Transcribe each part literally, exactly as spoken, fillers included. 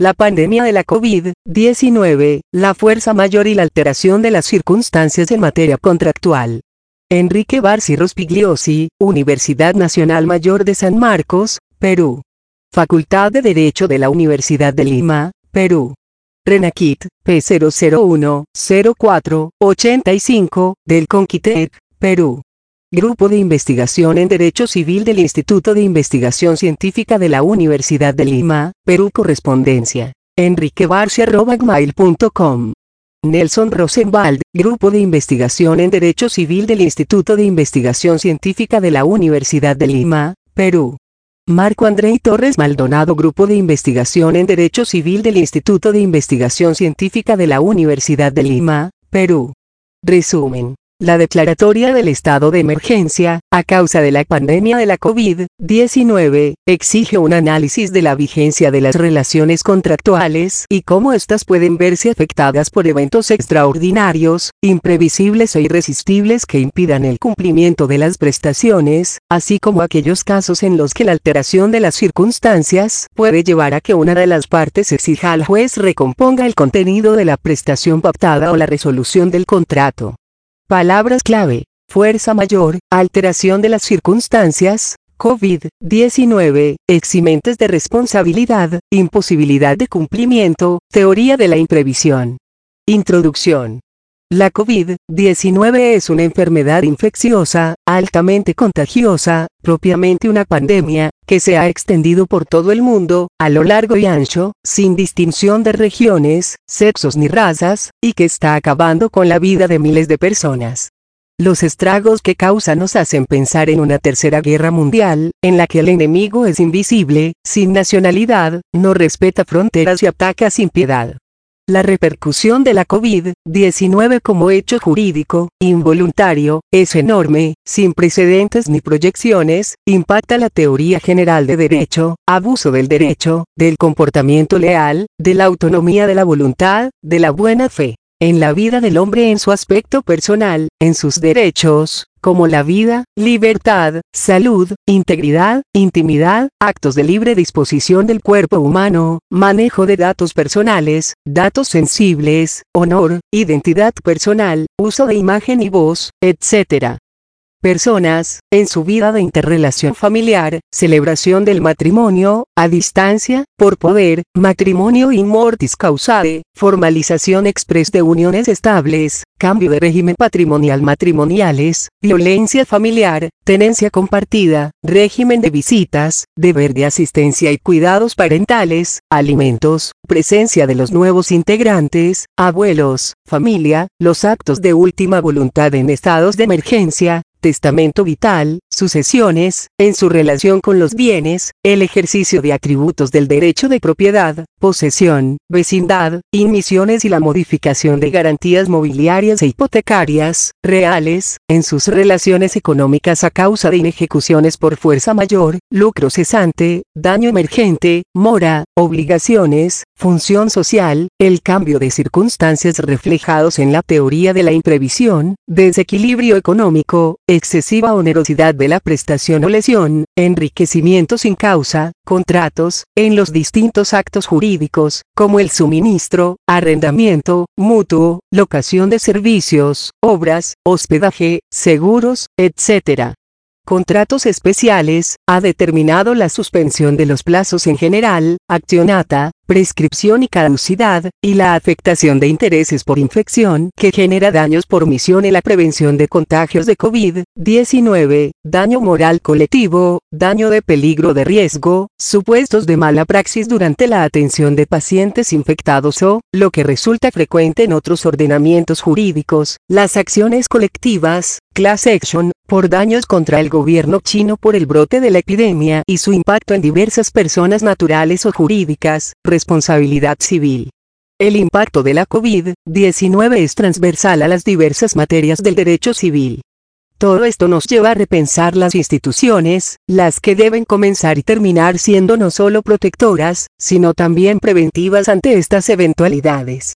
La pandemia de la COVID diecinueve, la fuerza mayor y la alteración de las circunstancias en materia contractual. Enrique Barsi Rospigliosi, Universidad Nacional Mayor de San Marcos, Perú. Facultad de Derecho de la Universidad de Lima, Perú. Renakit, P cero cero uno cero cuatro ochenta y cinco, del Conquitec, Perú. Grupo de Investigación en Derecho Civil del Instituto de Investigación Científica de la Universidad de Lima, Perú. Correspondencia. enrique barsi arroba gmail punto com. Nelson Rosenwald, Grupo de Investigación en Derecho Civil del Instituto de Investigación Científica de la Universidad de Lima, Perú. Marco Andrei Torres Maldonado, Grupo de Investigación en Derecho Civil del Instituto de Investigación Científica de la Universidad de Lima, Perú. Resumen. La declaratoria del estado de emergencia, a causa de la pandemia de la COVID diecinueve, exige un análisis de la vigencia de las relaciones contractuales y cómo éstas pueden verse afectadas por eventos extraordinarios, imprevisibles e irresistibles que impidan el cumplimiento de las prestaciones, así como aquellos casos en los que la alteración de las circunstancias puede llevar a que una de las partes exija al juez recomponga el contenido de la prestación pactada o la resolución del contrato. Palabras clave: fuerza mayor, alteración de las circunstancias, COVID diecinueve, eximentes de responsabilidad, imposibilidad de cumplimiento, teoría de la imprevisión. Introducción. La COVID diecinueve es una enfermedad infecciosa, altamente contagiosa, propiamente una pandemia, que se ha extendido por todo el mundo, a lo largo y ancho, sin distinción de regiones, sexos ni razas, y que está acabando con la vida de miles de personas. Los estragos que causa nos hacen pensar en una tercera guerra mundial, en la que el enemigo es invisible, sin nacionalidad, no respeta fronteras y ataca sin piedad. La repercusión de la COVID diecinueve como hecho jurídico, involuntario, es enorme, sin precedentes ni proyecciones, impacta la teoría general de derecho, abuso del derecho, del comportamiento leal, de la autonomía de la voluntad, de la buena fe, en la vida del hombre en su aspecto personal, en sus derechos, como la vida, libertad, salud, integridad, intimidad, actos de libre disposición del cuerpo humano, manejo de datos personales, datos sensibles, honor, identidad personal, uso de imagen y voz, etcétera. Personas, en su vida de interrelación familiar, celebración del matrimonio, a distancia, por poder, matrimonio in mortis causade, formalización express de uniones estables, cambio de régimen patrimonial matrimoniales, violencia familiar, tenencia compartida, régimen de visitas, deber de asistencia y cuidados parentales, alimentos, presencia de los nuevos integrantes, abuelos, familia, los actos de última voluntad en estados de emergencia, testamento vital, sucesiones, en su relación con los bienes, el ejercicio de atributos del derecho de propiedad, posesión, vecindad, inmisiones y la modificación de garantías mobiliarias e hipotecarias, reales, en sus relaciones económicas a causa de inejecuciones por fuerza mayor, lucro cesante, daño emergente, mora, obligaciones, función social, el cambio de circunstancias reflejados en la teoría de la imprevisión, desequilibrio económico, excesiva onerosidad de la prestación o lesión, enriquecimiento sin causa, contratos, en los distintos actos jurídicos, como el suministro, arrendamiento, mutuo, locación de servicios, obras, hospedaje, seguros, etcétera. Contratos especiales, ha determinado la suspensión de los plazos en general, accionata, prescripción y caducidad, y la afectación de intereses por infección que genera daños por omisión en la prevención de contagios de COVID diecinueve, daño moral colectivo, daño de peligro de riesgo, supuestos de mala praxis durante la atención de pacientes infectados o, lo que resulta frecuente en otros ordenamientos jurídicos, las acciones colectivas, class action, por daños contra el gobierno chino por el brote de la epidemia y su impacto en diversas personas naturales o jurídicas, responsabilidad civil. El impacto de la COVID diecinueve es transversal a las diversas materias del derecho civil. Todo esto nos lleva a repensar las instituciones, las que deben comenzar y terminar siendo no solo protectoras, sino también preventivas ante estas eventualidades.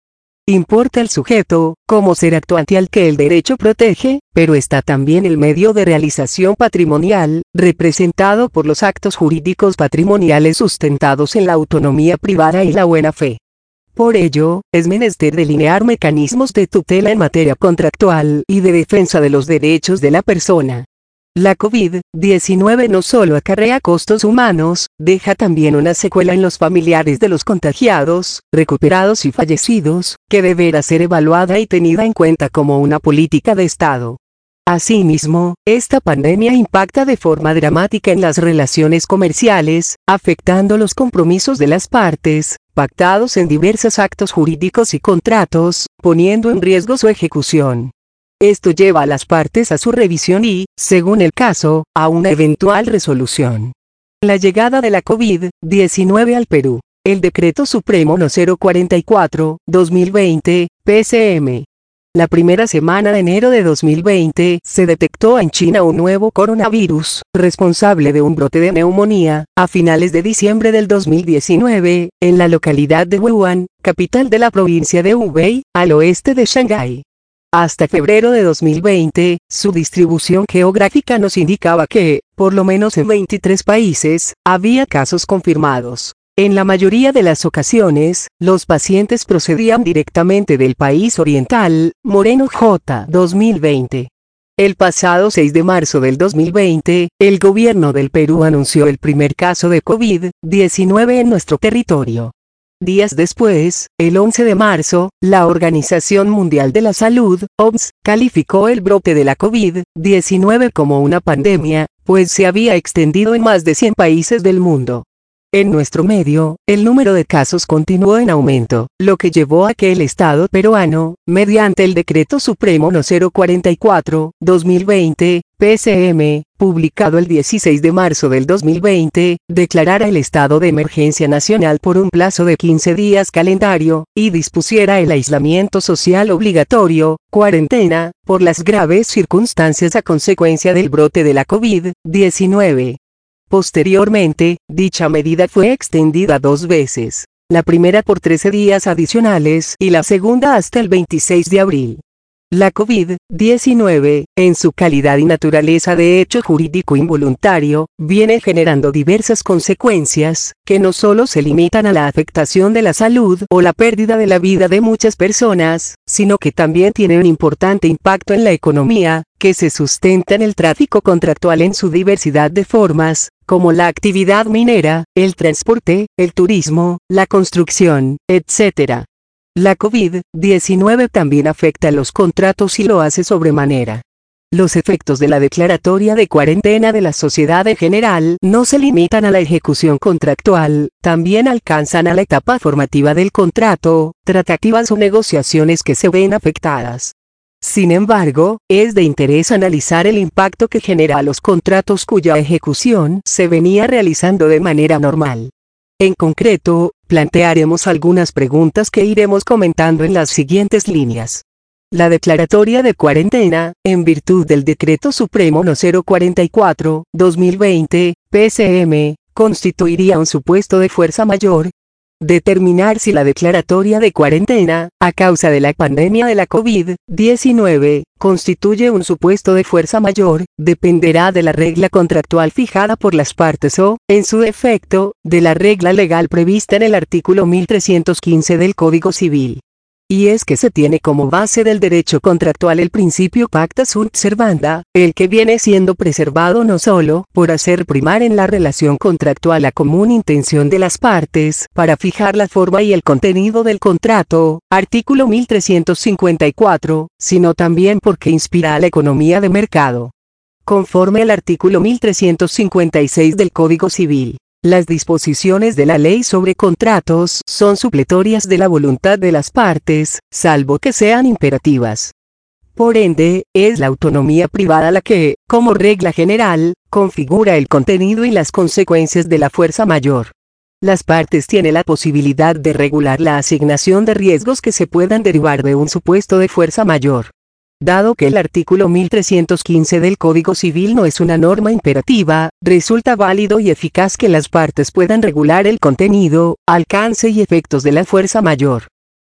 Importa el sujeto, como ser actuante al que el derecho protege, pero está también el medio de realización patrimonial, representado por los actos jurídicos patrimoniales sustentados en la autonomía privada y la buena fe. Por ello, es menester delinear mecanismos de tutela en materia contractual y de defensa de los derechos de la persona. La COVID diecinueve no solo acarrea costos humanos, deja también una secuela en los familiares de los contagiados, recuperados y fallecidos, que deberá ser evaluada y tenida en cuenta como una política de Estado. Asimismo, esta pandemia impacta de forma dramática en las relaciones comerciales, afectando los compromisos de las partes, pactados en diversos actos jurídicos y contratos, poniendo en riesgo su ejecución. Esto lleva a las partes a su revisión y, según el caso, a una eventual resolución. La llegada de la COVID diecinueve al Perú. El Decreto Supremo No cero cuarenta y cuatro, dos mil veinte, P C M. La primera semana de enero de dos mil veinte, se detectó en China un nuevo coronavirus, responsable de un brote de neumonía, a finales de diciembre del dos mil diecinueve, en la localidad de Wuhan, capital de la provincia de Hubei, al oeste de Shanghái. Hasta febrero de dos mil veinte, su distribución geográfica nos indicaba que, por lo menos en veintitrés países, había casos confirmados. En la mayoría de las ocasiones, los pacientes procedían directamente del país oriental, Moreno J. dos mil veinte. El pasado seis de marzo del dos mil veinte, el gobierno del Perú anunció el primer caso de COVID diecinueve en nuestro territorio. Días después, el once de marzo, la Organización Mundial de la Salud, O M S, calificó el brote de la COVID diecinueve como una pandemia, pues se había extendido en más de cien países del mundo. En nuestro medio, el número de casos continuó en aumento, lo que llevó a que el Estado peruano, mediante el Decreto Supremo No cero cuarenta y cuatro, dos mil veinte, P C M, publicado el dieciséis de marzo del dos mil veinte, declarara el estado de emergencia nacional por un plazo de quince días calendario, y dispusiera el aislamiento social obligatorio, cuarentena, por las graves circunstancias a consecuencia del brote de la COVID diecinueve. Posteriormente, dicha medida fue extendida dos veces, la primera por trece días adicionales y la segunda hasta el veintiséis de abril. La COVID diecinueve, en su calidad y naturaleza de hecho jurídico involuntario, viene generando diversas consecuencias, que no solo se limitan a la afectación de la salud o la pérdida de la vida de muchas personas, sino que también tiene un importante impacto en la economía, que se sustenta en el tráfico contractual en su diversidad de formas, como la actividad minera, el transporte, el turismo, la construcción, etcétera. La COVID diecinueve también afecta a los contratos y lo hace sobremanera. Los efectos de la declaratoria de cuarentena de la sociedad en general no se limitan a la ejecución contractual, también alcanzan a la etapa formativa del contrato, tratativas o negociaciones que se ven afectadas. Sin embargo, es de interés analizar el impacto que genera a los contratos cuya ejecución se venía realizando de manera normal. En concreto, plantearemos algunas preguntas que iremos comentando en las siguientes líneas. La declaratoria de cuarentena, en virtud del Decreto Supremo No cero cuarenta y cuatro, dos mil veinte, P C M, constituiría un supuesto de fuerza mayor. Determinar si la declaratoria de cuarentena, a causa de la pandemia de la COVID diecinueve, constituye un supuesto de fuerza mayor, dependerá de la regla contractual fijada por las partes o, en su defecto, de la regla legal prevista en el artículo mil trescientos quince del Código Civil. Y es que se tiene como base del derecho contractual el principio pacta sunt servanda, el que viene siendo preservado no solo por hacer primar en la relación contractual la común intención de las partes para fijar la forma y el contenido del contrato, artículo mil trescientos cincuenta y cuatro, sino también porque inspira a la economía de mercado. Conforme al artículo mil trescientos cincuenta y seis del Código Civil. Las disposiciones de la ley sobre contratos son supletorias de la voluntad de las partes, salvo que sean imperativas. Por ende, es la autonomía privada la que, como regla general, configura el contenido y las consecuencias de la fuerza mayor. Las partes tienen la posibilidad de regular la asignación de riesgos que se puedan derivar de un supuesto de fuerza mayor. Dado que el artículo mil trescientos quince del Código Civil no es una norma imperativa, resulta válido y eficaz que las partes puedan regular el contenido, alcance y efectos de la fuerza mayor.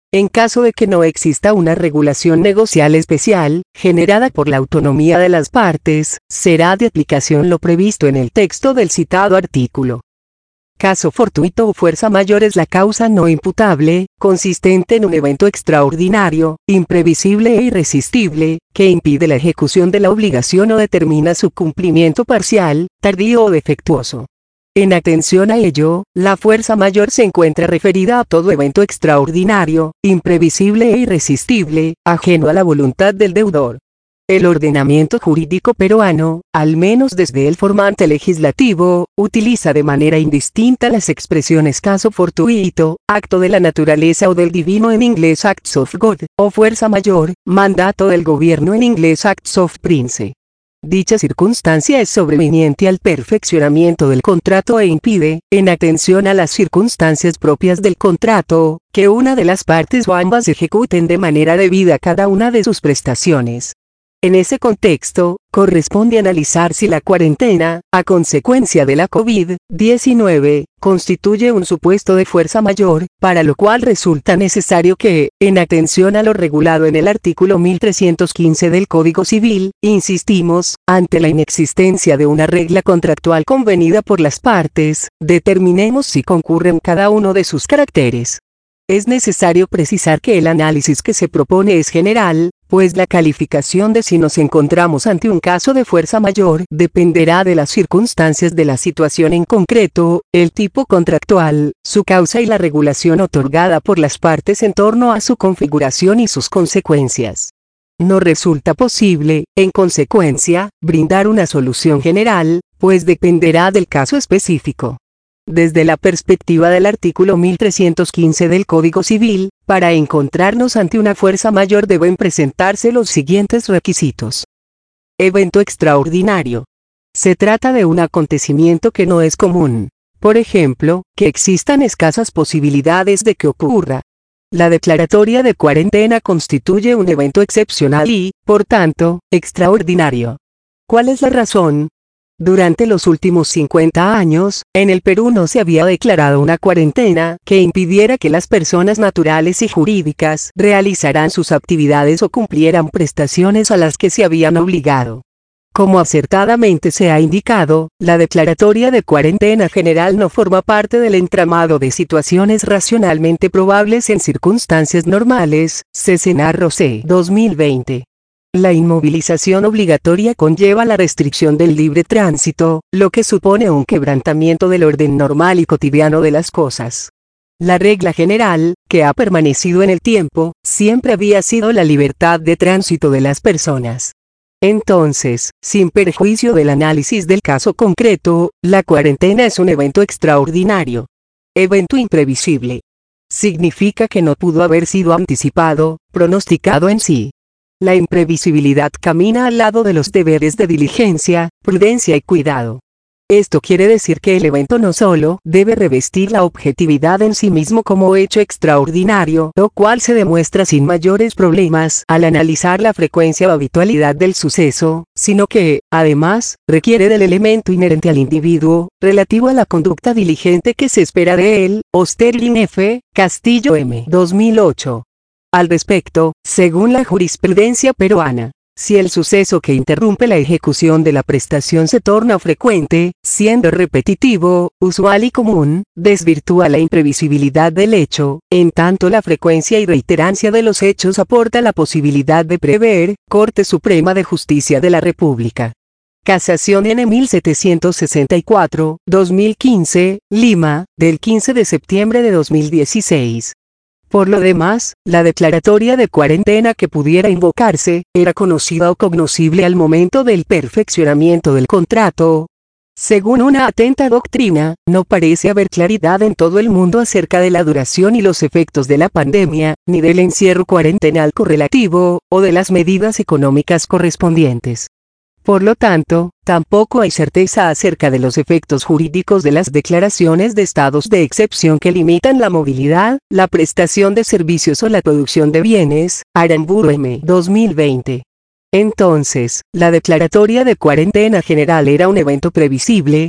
En caso de que no exista una regulación negocial especial, generada por la autonomía de las partes, será de aplicación lo previsto en el texto del citado artículo. Caso fortuito o fuerza mayor es la causa no imputable, consistente en un evento extraordinario, imprevisible e irresistible, que impide la ejecución de la obligación o determina su cumplimiento parcial, tardío o defectuoso. En atención a ello, la fuerza mayor se encuentra referida a todo evento extraordinario, imprevisible e irresistible, ajeno a la voluntad del deudor. El ordenamiento jurídico peruano, al menos desde el formante legislativo, utiliza de manera indistinta las expresiones caso fortuito, acto de la naturaleza o del divino en inglés acts of God, o fuerza mayor, mandato del gobierno en inglés acts of prince. Dicha circunstancia es sobreveniente al perfeccionamiento del contrato e impide, en atención a las circunstancias propias del contrato, que una de las partes o ambas ejecuten de manera debida cada una de sus prestaciones. En ese contexto, corresponde analizar si la cuarentena, a consecuencia de la COVID diecinueve, constituye un supuesto de fuerza mayor, para lo cual resulta necesario que, en atención a lo regulado en el artículo mil trescientos quince del Código Civil, insistimos, ante la inexistencia de una regla contractual convenida por las partes, determinemos si concurren cada uno de sus caracteres. Es necesario precisar que el análisis que se propone es general, pues la calificación de si nos encontramos ante un caso de fuerza mayor dependerá de las circunstancias de la situación en concreto, el tipo contractual, su causa y la regulación otorgada por las partes en torno a su configuración y sus consecuencias. No resulta posible, en consecuencia, brindar una solución general, pues dependerá del caso específico. Desde la perspectiva del artículo mil trescientos quince del Código Civil, para encontrarnos ante una fuerza mayor deben presentarse los siguientes requisitos. Evento extraordinario. Se trata de un acontecimiento que no es común. Por ejemplo, que existan escasas posibilidades de que ocurra. La declaratoria de cuarentena constituye un evento excepcional y, por tanto, extraordinario. ¿Cuál es la razón? Durante los últimos cincuenta años, en el Perú no se había declarado una cuarentena que impidiera que las personas naturales y jurídicas realizaran sus actividades o cumplieran prestaciones a las que se habían obligado. Como acertadamente se ha indicado, la declaratoria de cuarentena general no forma parte del entramado de situaciones racionalmente probables en circunstancias normales, Cesenarro C. dos mil veinte. La inmovilización obligatoria conlleva la restricción del libre tránsito, lo que supone un quebrantamiento del orden normal y cotidiano de las cosas. La regla general, que ha permanecido en el tiempo, siempre había sido la libertad de tránsito de las personas. Entonces, sin perjuicio del análisis del caso concreto, la cuarentena es un evento extraordinario. Evento imprevisible. Significa que no pudo haber sido anticipado, pronosticado en sí. La imprevisibilidad camina al lado de los deberes de diligencia, prudencia y cuidado. Esto quiere decir que el evento no solo debe revestir la objetividad en sí mismo como hecho extraordinario, lo cual se demuestra sin mayores problemas al analizar la frecuencia o habitualidad del suceso, sino que, además, requiere del elemento inherente al individuo, relativo a la conducta diligente que se espera de él, Osterlin F., Castillo M. dos mil ocho. Al respecto, según la jurisprudencia peruana, si el suceso que interrumpe la ejecución de la prestación se torna frecuente, siendo repetitivo, usual y común, desvirtúa la imprevisibilidad del hecho, en tanto la frecuencia y reiterancia de los hechos aporta la posibilidad de prever, Corte Suprema de Justicia de la República. Casación N mil setecientos sesenta y cuatro, dos mil quince, Lima, del quince de septiembre de dos mil dieciséis. Por lo demás, la declaratoria de cuarentena que pudiera invocarse, era conocida o cognoscible al momento del perfeccionamiento del contrato. Según una atenta doctrina, no parece haber claridad en todo el mundo acerca de la duración y los efectos de la pandemia, ni del encierro cuarentenal correlativo, o de las medidas económicas correspondientes. Por lo tanto, tampoco hay certeza acerca de los efectos jurídicos de las declaraciones de estados de excepción que limitan la movilidad, la prestación de servicios o la producción de bienes, Aramburu M. dos mil veinte. Entonces, la declaratoria de cuarentena general era un evento previsible.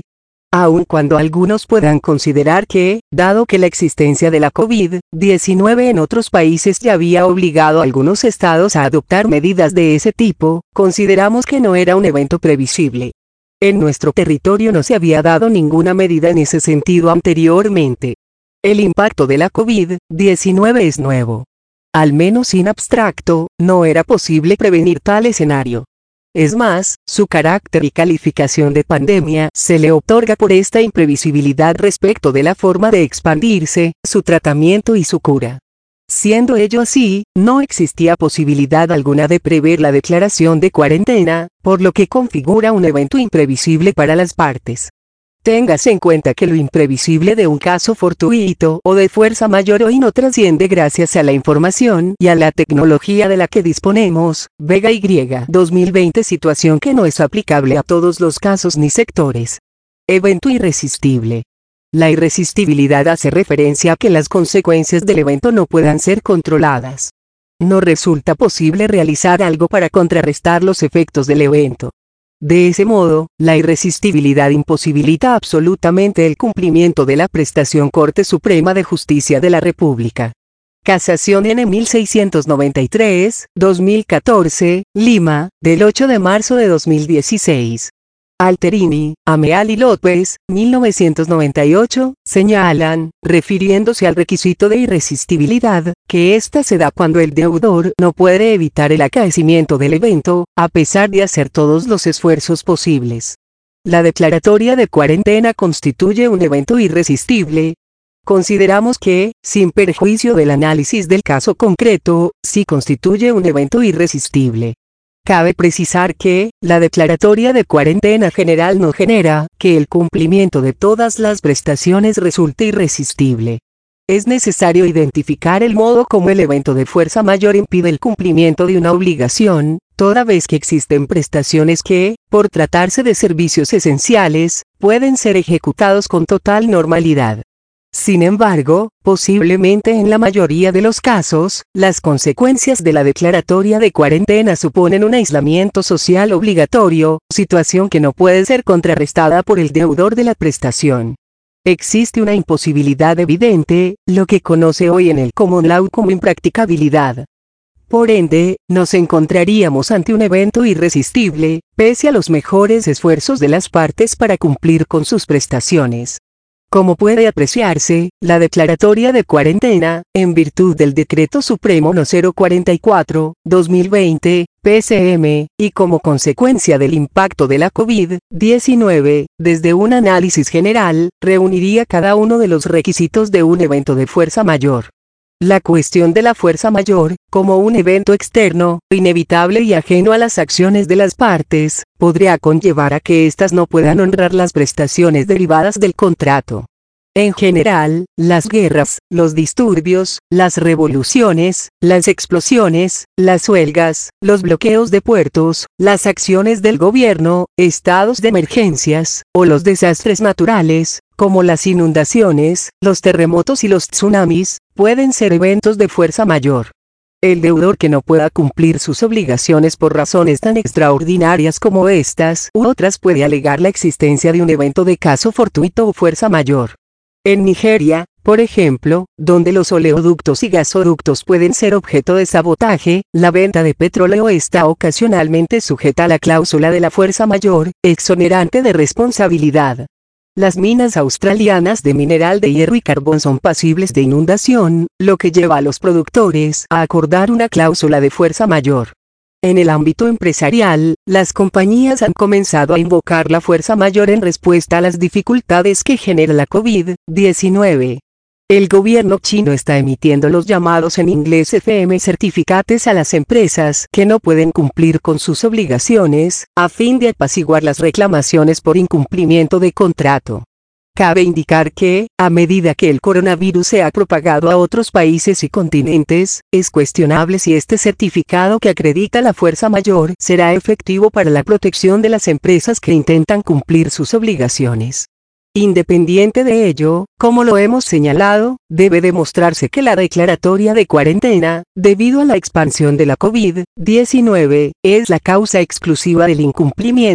Aun cuando algunos puedan considerar que, dado que la existencia de la COVID diecinueve en otros países ya había obligado a algunos estados a adoptar medidas de ese tipo, consideramos que no era un evento previsible. En nuestro territorio no se había dado ninguna medida en ese sentido anteriormente. El impacto de la COVID diecinueve es nuevo. Al menos sin abstracto, no era posible prevenir tal escenario. Es más, su carácter y calificación de pandemia se le otorga por esta imprevisibilidad respecto de la forma de expandirse, su tratamiento y su cura. Siendo ello así, no existía posibilidad alguna de prever la declaración de cuarentena, por lo que configura un evento imprevisible para las partes. Téngase en cuenta que lo imprevisible de un caso fortuito o de fuerza mayor hoy no trasciende gracias a la información y a la tecnología de la que disponemos. Vega Y dos mil veinte, situación que no es aplicable a todos los casos ni sectores. Evento irresistible. La irresistibilidad hace referencia a que las consecuencias del evento no puedan ser controladas. No resulta posible realizar algo para contrarrestar los efectos del evento. De ese modo, la irresistibilidad imposibilita absolutamente el cumplimiento de la prestación Corte Suprema de Justicia de la República. Casación N mil seiscientos noventa y tres, dos mil catorce, Lima, del ocho de marzo de dos mil dieciséis. Alterini, Ameal y López, mil novecientos noventa y ocho, señalan, refiriéndose al requisito de irresistibilidad, que ésta se da cuando el deudor no puede evitar el acaecimiento del evento, a pesar de hacer todos los esfuerzos posibles. La declaratoria de cuarentena constituye un evento irresistible. Consideramos que, sin perjuicio del análisis del caso concreto, sí constituye un evento irresistible. Cabe precisar que, la declaratoria de cuarentena general no genera que el cumplimiento de todas las prestaciones resulte irresistible. Es necesario identificar el modo como el evento de fuerza mayor impide el cumplimiento de una obligación, toda vez que existen prestaciones que, por tratarse de servicios esenciales, pueden ser ejecutados con total normalidad. Sin embargo, posiblemente en la mayoría de los casos, las consecuencias de la declaratoria de cuarentena suponen un aislamiento social obligatorio, situación que no puede ser contrarrestada por el deudor de la prestación. Existe una imposibilidad evidente, lo que conoce hoy en el common law como impracticabilidad. Por ende, nos encontraríamos ante un evento irresistible, pese a los mejores esfuerzos de las partes para cumplir con sus prestaciones. Como puede apreciarse, la declaratoria de cuarentena, en virtud del Decreto Supremo No cero cuarenta y cuatro, dos mil veinte, P S M, y como consecuencia del impacto de la COVID diecinueve, desde un análisis general, reuniría cada uno de los requisitos de un evento de fuerza mayor. La cuestión de la fuerza mayor, como un evento externo, inevitable y ajeno a las acciones de las partes, podría conllevar a que éstas no puedan honrar las prestaciones derivadas del contrato. En general, las guerras, los disturbios, las revoluciones, las explosiones, las huelgas, los bloqueos de puertos, las acciones del gobierno, estados de emergencias, o los desastres naturales, como las inundaciones, los terremotos y los tsunamis, pueden ser eventos de fuerza mayor. El deudor que no pueda cumplir sus obligaciones por razones tan extraordinarias como estas u otras puede alegar la existencia de un evento de caso fortuito o fuerza mayor. En Nigeria, por ejemplo, donde los oleoductos y gasoductos pueden ser objeto de sabotaje, la venta de petróleo está ocasionalmente sujeta a la cláusula de la fuerza mayor, exonerante de responsabilidad. Las minas australianas de mineral de hierro y carbón son pasibles de inundación, lo que lleva a los productores a acordar una cláusula de fuerza mayor. En el ámbito empresarial, las compañías han comenzado a invocar la fuerza mayor en respuesta a las dificultades que genera la COVID diecinueve. El gobierno chino está emitiendo los llamados en inglés F M certificates a las empresas que no pueden cumplir con sus obligaciones, a fin de apaciguar las reclamaciones por incumplimiento de contrato. Cabe indicar que, a medida que el coronavirus se ha propagado a otros países y continentes, es cuestionable si este certificado que acredita la fuerza mayor será efectivo para la protección de las empresas que intentan cumplir sus obligaciones. Independiente de ello, como lo hemos señalado, debe demostrarse que la declaratoria de cuarentena, debido a la expansión de la COVID diecinueve, es la causa exclusiva del incumplimiento,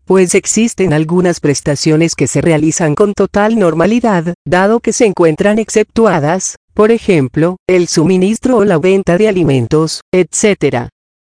pues existen algunas prestaciones que se realizan con total normalidad, dado que se encuentran exceptuadas, por ejemplo, el suministro o la venta de alimentos, etcétera.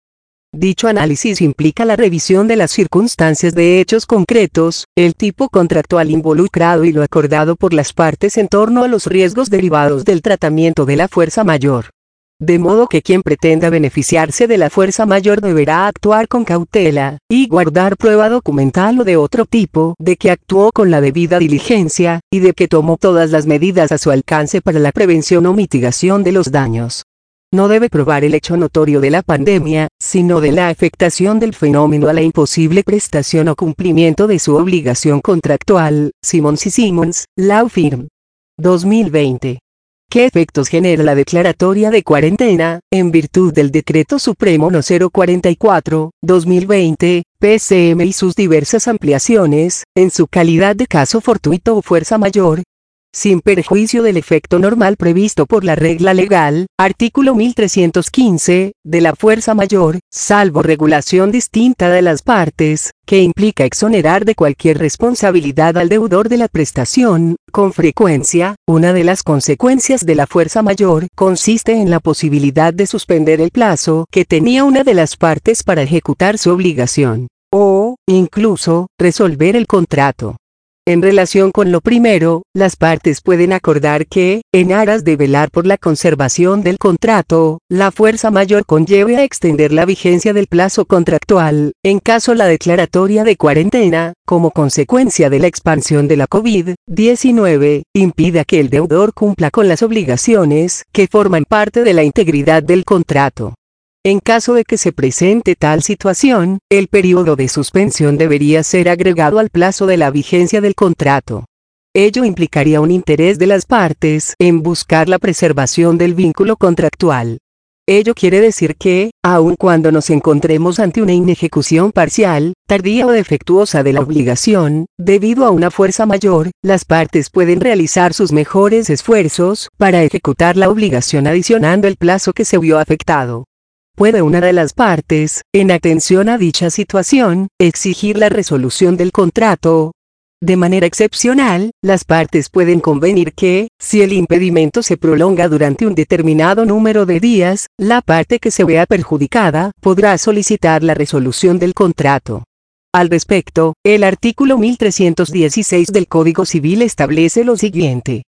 Dicho análisis implica la revisión de las circunstancias de hechos concretos, el tipo contractual involucrado y lo acordado por las partes en torno a los riesgos derivados del tratamiento de la fuerza mayor. De modo que quien pretenda beneficiarse de la fuerza mayor deberá actuar con cautela, y guardar prueba documental o de otro tipo de que actuó con la debida diligencia, y de que tomó todas las medidas a su alcance para la prevención o mitigación de los daños. No debe probar el hecho notorio de la pandemia, sino de la afectación del fenómeno a la imposible prestación o cumplimiento de su obligación contractual. Simmons y Simmons, Law Firm. dos mil veinte. ¿Qué efectos genera la declaratoria de cuarentena, en virtud del Decreto Supremo No. cero cuarenta y cuatro, dos mil veinte, P C M y sus diversas ampliaciones, en su calidad de caso fortuito o fuerza mayor? Sin perjuicio del efecto normal previsto por la regla legal, artículo mil trescientos quince, de la fuerza mayor, salvo regulación distinta de las partes, que implica exonerar de cualquier responsabilidad al deudor de la prestación, con frecuencia, una de las consecuencias de la fuerza mayor consiste en la posibilidad de suspender el plazo que tenía una de las partes para ejecutar su obligación, o, incluso, resolver el contrato. En relación con lo primero, las partes pueden acordar que, en aras de velar por la conservación del contrato, la fuerza mayor conlleve a extender la vigencia del plazo contractual, en caso la declaratoria de cuarentena, como consecuencia de la expansión de la COVID diecinueve, impida que el deudor cumpla con las obligaciones que forman parte de la integridad del contrato. En caso de que se presente tal situación, el periodo de suspensión debería ser agregado al plazo de la vigencia del contrato. Ello implicaría un interés de las partes en buscar la preservación del vínculo contractual. Ello quiere decir que, aun cuando nos encontremos ante una inejecución parcial, tardía o defectuosa de la obligación, debido a una fuerza mayor, las partes pueden realizar sus mejores esfuerzos para ejecutar la obligación adicionando el plazo que se vio afectado. Puede una de las partes, en atención a dicha situación, exigir la resolución del contrato. De manera excepcional, las partes pueden convenir que, si el impedimento se prolonga durante un determinado número de días, la parte que se vea perjudicada podrá solicitar la resolución del contrato. Al respecto, el artículo mil trescientos dieciséis del Código Civil establece lo siguiente.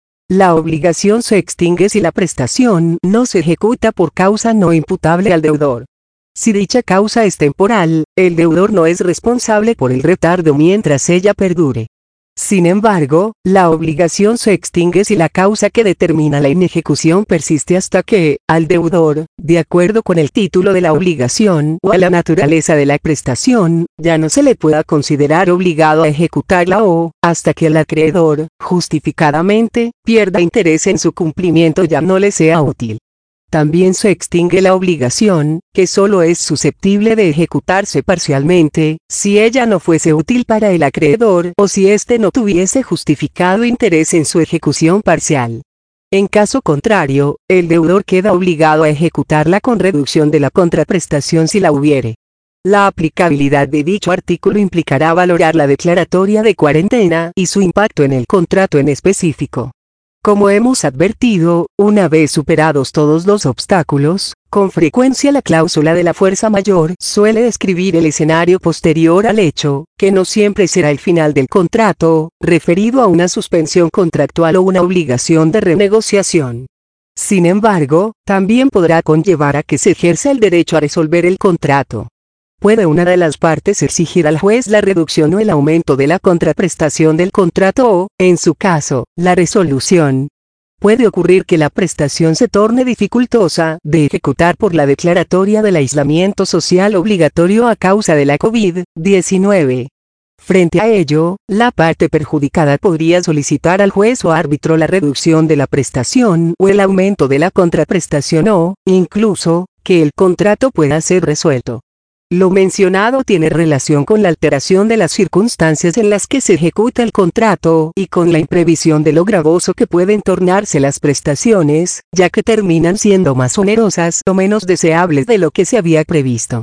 La obligación se extingue si la prestación no se ejecuta por causa no imputable al deudor. Si dicha causa es temporal, el deudor no es responsable por el retardo mientras ella perdure. Sin embargo, la obligación se extingue si la causa que determina la inejecución persiste hasta que, al deudor, de acuerdo con el título de la obligación o a la naturaleza de la prestación, ya no se le pueda considerar obligado a ejecutarla o, hasta que el acreedor, justificadamente, pierda interés en su cumplimiento ya no le sea útil. También se extingue la obligación, que solo es susceptible de ejecutarse parcialmente, si ella no fuese útil para el acreedor o si éste no tuviese justificado interés en su ejecución parcial. En caso contrario, el deudor queda obligado a ejecutarla con reducción de la contraprestación si la hubiere. La aplicabilidad de dicho artículo implicará valorar la declaratoria de cuarentena y su impacto en el contrato en específico. Como hemos advertido, una vez superados todos los obstáculos, con frecuencia la cláusula de la fuerza mayor suele describir el escenario posterior al hecho, que no siempre será el final del contrato, referido a una suspensión contractual o una obligación de renegociación. Sin embargo, también podrá conllevar a que se ejerza el derecho a resolver el contrato. Puede una de las partes exigir al juez la reducción o el aumento de la contraprestación del contrato o, en su caso, la resolución. Puede ocurrir que la prestación se torne dificultosa de ejecutar por la declaratoria del aislamiento social obligatorio a causa de la COVID diecinueve. Frente a ello, la parte perjudicada podría solicitar al juez o árbitro la reducción de la prestación o el aumento de la contraprestación o, incluso, que el contrato pueda ser resuelto. Lo mencionado tiene relación con la alteración de las circunstancias en las que se ejecuta el contrato y con la imprevisión de lo gravoso que pueden tornarse las prestaciones, ya que terminan siendo más onerosas o menos deseables de lo que se había previsto.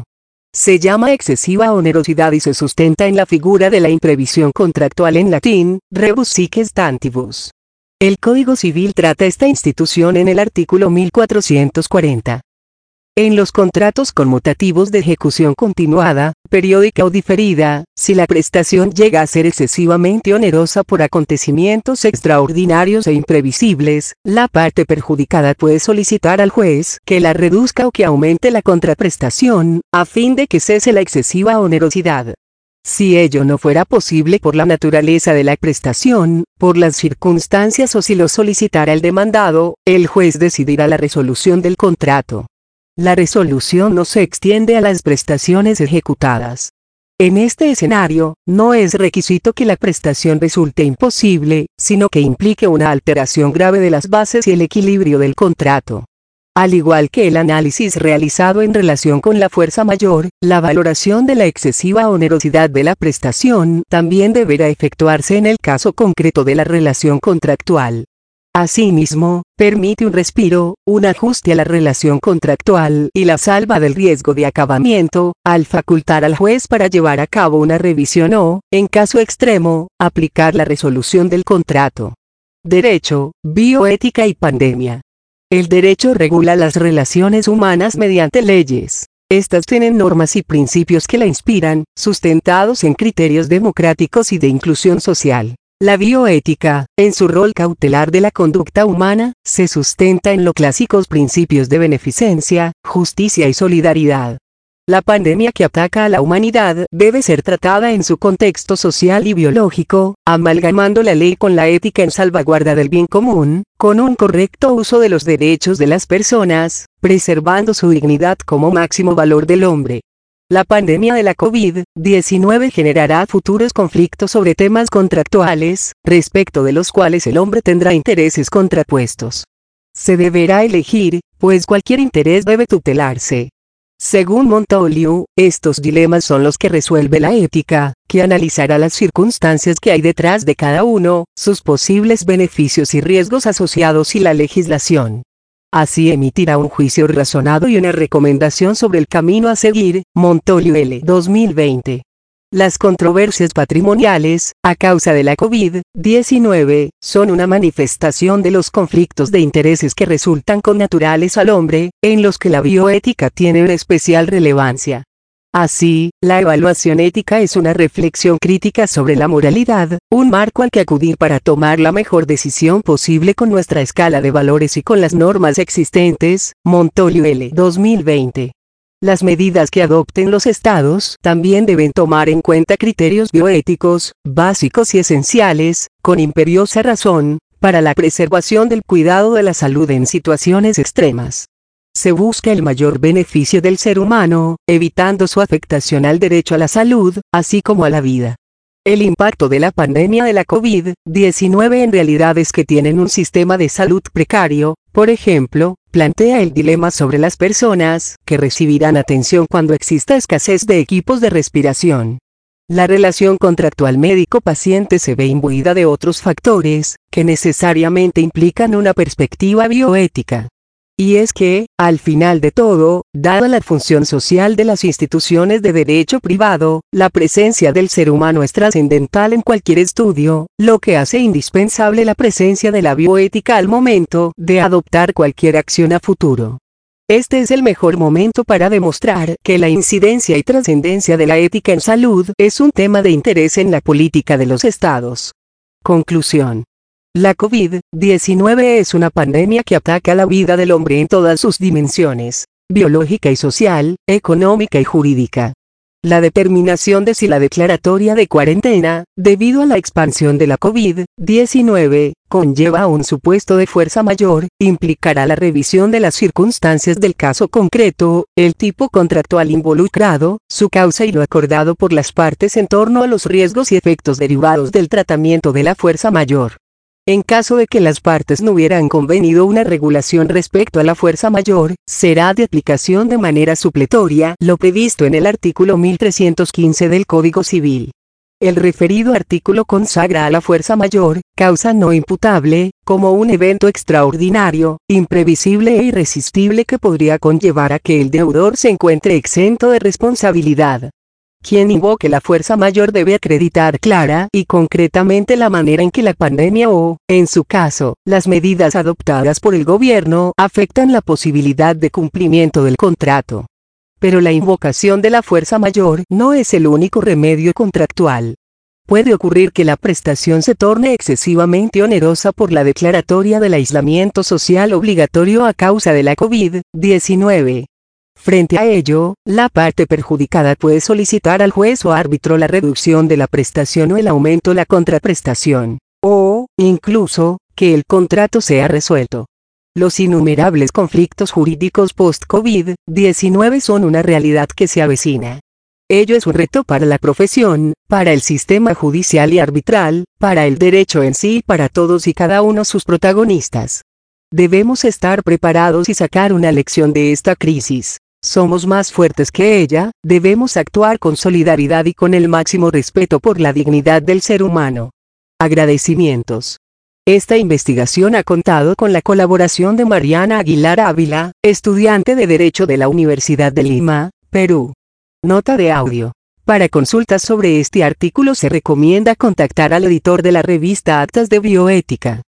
Se llama excesiva onerosidad y se sustenta en la figura de la imprevisión contractual, en latín, rebus sic stantibus. El Código Civil trata esta institución en el artículo mil cuatrocientos cuarenta. En los contratos conmutativos de ejecución continuada, periódica o diferida, si la prestación llega a ser excesivamente onerosa por acontecimientos extraordinarios e imprevisibles, la parte perjudicada puede solicitar al juez que la reduzca o que aumente la contraprestación, a fin de que cese la excesiva onerosidad. Si ello no fuera posible por la naturaleza de la prestación, por las circunstancias o si lo solicitara el demandado, el juez decidirá la resolución del contrato. La resolución no se extiende a las prestaciones ejecutadas. En este escenario, no es requisito que la prestación resulte imposible, sino que implique una alteración grave de las bases y el equilibrio del contrato. Al igual que el análisis realizado en relación con la fuerza mayor, la valoración de la excesiva onerosidad de la prestación también deberá efectuarse en el caso concreto de la relación contractual. Asimismo, permite un respiro, un ajuste a la relación contractual y la salva del riesgo de acabamiento, al facultar al juez para llevar a cabo una revisión o, en caso extremo, aplicar la resolución del contrato. Derecho, bioética y pandemia. El derecho regula las relaciones humanas mediante leyes. Estas tienen normas y principios que la inspiran, sustentados en criterios democráticos y de inclusión social. La bioética, en su rol cautelar de la conducta humana, se sustenta en los clásicos principios de beneficencia, justicia y solidaridad. La pandemia que ataca a la humanidad debe ser tratada en su contexto social y biológico, amalgamando la ley con la ética en salvaguarda del bien común, con un correcto uso de los derechos de las personas, preservando su dignidad como máximo valor del hombre. La pandemia de la COVID diecinueve generará futuros conflictos sobre temas contractuales, respecto de los cuales el hombre tendrá intereses contrapuestos. Se deberá elegir, pues cualquier interés debe tutelarse. Según Montoliu, estos dilemas son los que resuelve la ética, que analizará las circunstancias que hay detrás de cada uno, sus posibles beneficios y riesgos asociados y la legislación. Así emitirá un juicio razonado y una recomendación sobre el camino a seguir. Montoliu L. dos mil veinte. Las controversias patrimoniales, a causa de la COVID diecinueve, son una manifestación de los conflictos de intereses que resultan connaturales al hombre, en los que la bioética tiene una especial relevancia. Así, la evaluación ética es una reflexión crítica sobre la moralidad, un marco al que acudir para tomar la mejor decisión posible con nuestra escala de valores y con las normas existentes. Montoliu L. dos mil veinte. Las medidas que adopten los estados también deben tomar en cuenta criterios bioéticos, básicos y esenciales, con imperiosa razón, para la preservación del cuidado de la salud en situaciones extremas. Se busca el mayor beneficio del ser humano, evitando su afectación al derecho a la salud, así como a la vida. El impacto de la pandemia de la COVID diecinueve en realidad es que tienen un sistema de salud precario, por ejemplo, plantea el dilema sobre las personas que recibirán atención cuando exista escasez de equipos de respiración. La relación contractual médico-paciente se ve imbuida de otros factores, que necesariamente implican una perspectiva bioética. Y es que, al final de todo, dada la función social de las instituciones de derecho privado, la presencia del ser humano es trascendental en cualquier estudio, lo que hace indispensable la presencia de la bioética al momento de adoptar cualquier acción a futuro. Este es el mejor momento para demostrar que la incidencia y trascendencia de la ética en salud es un tema de interés en la política de los estados. Conclusión. La COVID diecinueve es una pandemia que ataca la vida del hombre en todas sus dimensiones, biológica y social, económica y jurídica. La determinación de si la declaratoria de cuarentena, debido a la expansión de la COVID diecinueve, conlleva un supuesto de fuerza mayor, implicará la revisión de las circunstancias del caso concreto, el tipo contractual involucrado, su causa y lo acordado por las partes en torno a los riesgos y efectos derivados del tratamiento de la fuerza mayor. En caso de que las partes no hubieran convenido una regulación respecto a la fuerza mayor, será de aplicación de manera supletoria lo previsto en el artículo mil trescientos quince del Código Civil. El referido artículo consagra a la fuerza mayor, causa no imputable, como un evento extraordinario, imprevisible e irresistible que podría conllevar a que el deudor se encuentre exento de responsabilidad. Quien invoque la fuerza mayor debe acreditar clara y concretamente la manera en que la pandemia o, en su caso, las medidas adoptadas por el gobierno afectan la posibilidad de cumplimiento del contrato. Pero la invocación de la fuerza mayor no es el único remedio contractual. Puede ocurrir que la prestación se torne excesivamente onerosa por la declaratoria del aislamiento social obligatorio a causa de la COVID diecinueve. Frente a ello, la parte perjudicada puede solicitar al juez o árbitro la reducción de la prestación o el aumento de la contraprestación, o, incluso, que el contrato sea resuelto. Los innumerables conflictos jurídicos post-COVID diecinueve son una realidad que se avecina. Ello es un reto para la profesión, para el sistema judicial y arbitral, para el derecho en sí y para todos y cada uno sus protagonistas. Debemos estar preparados y sacar una lección de esta crisis. Somos más fuertes que ella, debemos actuar con solidaridad y con el máximo respeto por la dignidad del ser humano. Agradecimientos. Esta investigación ha contado con la colaboración de Mariana Aguilar Ávila, estudiante de Derecho de la Universidad de Lima, Perú. Nota de audio. Para consultas sobre este artículo se recomienda contactar al editor de la revista Actas de Bioética.